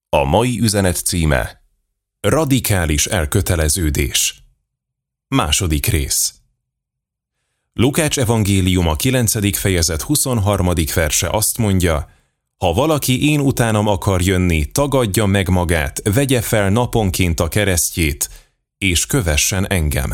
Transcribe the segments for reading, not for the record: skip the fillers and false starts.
A mai üzenet címe: Radikális elköteleződés. Második rész. Lukács evangéliuma 9. fejezet 23. verse azt mondja: ha valaki én utánam akar jönni, tagadja meg magát, vegye fel naponként a keresztjét, és kövessen engem.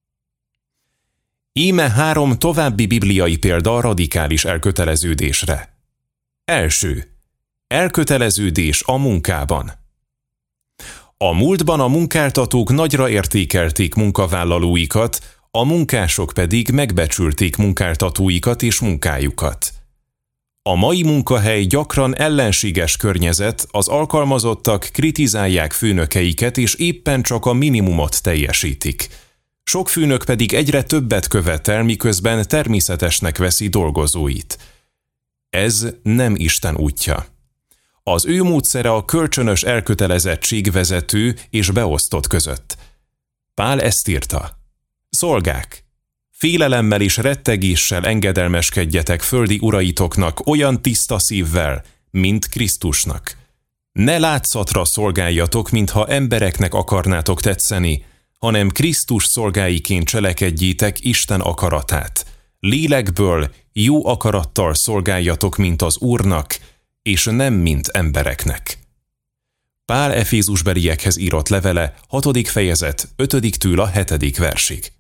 Íme 3 további bibliai példa a radikális elköteleződésre. Első. Elköteleződés a munkában. A múltban a munkáltatók nagyra értékelték munkavállalóikat, a munkások pedig megbecsülték munkáltatóikat és munkájukat. A mai munkahely gyakran ellenséges környezet, az alkalmazottak kritizálják főnökeiket és éppen csak a minimumot teljesítik. Sok főnök pedig egyre többet követel, miközben természetesnek veszi dolgozóit. Ez nem Isten útja. Az ő módszere a kölcsönös elkötelezettség vezető és beosztott között. Pál ezt írta: szolgák, félelemmel és rettegéssel engedelmeskedjetek földi uraitoknak olyan tiszta szívvel, mint Krisztusnak. Ne látszatra szolgáljatok, mintha embereknek akarnátok tetszeni, hanem Krisztus szolgáiként cselekedjétek Isten akaratát. Lélekből, jó akarattal szolgáljatok, mint az Úrnak, és nem mint embereknek. Pál Efézusbeliekhez írott levele, 6. fejezet, 5-től a 7. versig.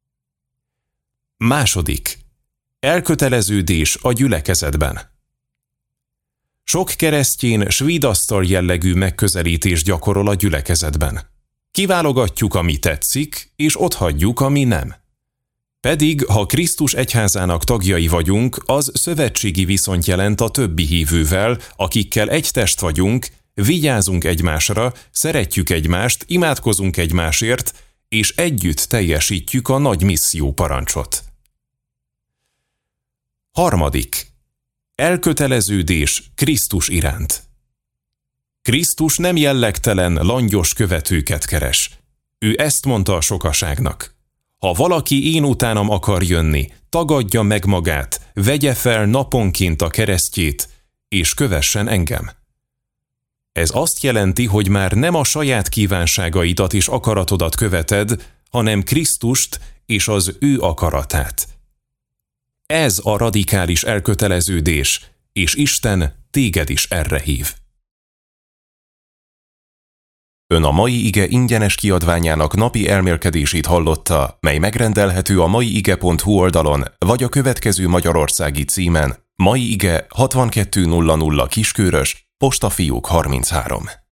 Második. Elköteleződés a gyülekezetben. Sok keresztény svédasztal jellegű megközelítést gyakorol a gyülekezetben. Kiválogatjuk, ami tetszik, és otthagyjuk, ami nem. Pedig, ha Krisztus egyházának tagjai vagyunk, az szövetségi viszonyt jelent a többi hívővel, akikkel egy test vagyunk, vigyázunk egymásra, szeretjük egymást, imádkozunk egymásért, és együtt teljesítjük a nagy misszió parancsot. Harmadik. Elköteleződés Krisztus iránt. Krisztus nem jellegtelen, langyos követőket keres. Ő ezt mondta a sokaságnak: ha valaki én utánam akar jönni, tagadja meg magát, vegye fel naponként a keresztjét, és kövessen engem. Ez azt jelenti, hogy már nem a saját kívánságaidat és akaratodat követed, hanem Krisztust és az ő akaratát. Ez a radikális elköteleződés, és Isten téged is erre hív. Ön a Mai Ige ingyenes kiadványának napi elmélkedését hallotta, mely megrendelhető a maiige.hu oldalon, vagy a következő magyarországi címen: Mai Ige 6200 Kiskörös, Postafiók 33.